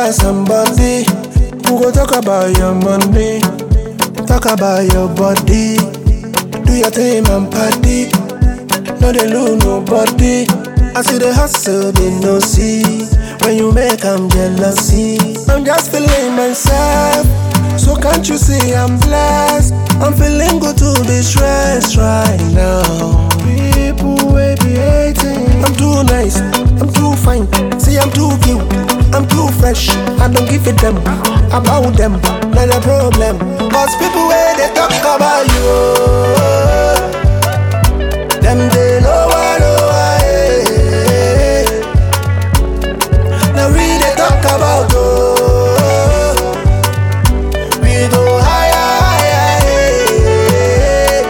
get somebody who go talk about your money, talk about your body. Do your thing and party, no they lose nobody. I see the hustle, they no see. When you make I'm jealousy. I'm just feeling myself, so can't you see I'm blessed? I'm feeling good to be stressed right now. People will be hating. I'm too nice, I'm too fine. See I'm too cute, I'm too fresh. I don't give a damn about them, not a problem. Cause people where they talk about you, them they know what now we they talk about we go higher, higher.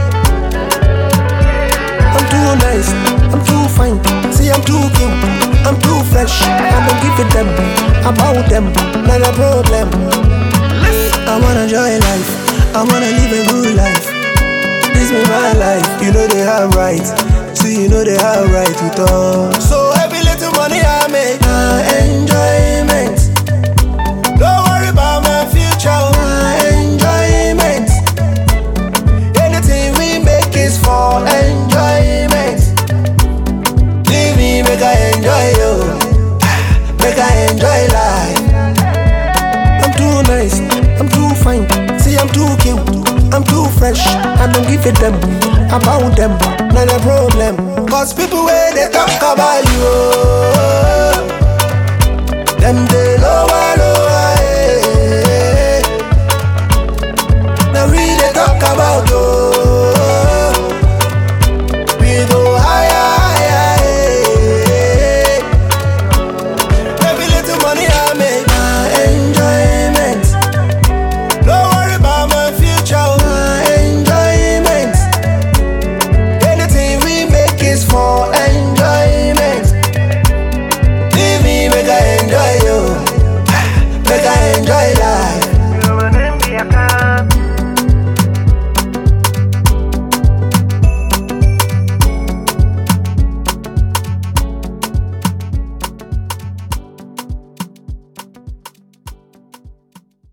I'm too nice, I'm too fine. See I'm too cute, I'm too fresh. I don't give a damn about them, not a problem. I wanna enjoy life, I wanna live a good life. This be my life, you know they have rights. See you know they have right to talk. So every little money I make, my enjoyment. Don't worry about my future, my enjoyment. Anything we make is for enjoyment. Leave me, make I enjoy you, make I enjoy life. I'm too nice, I'm too fine. See I'm too cute, I'm too fresh. I don't give a damn about them, not a problem. Cause people where they talk about you, them they know why.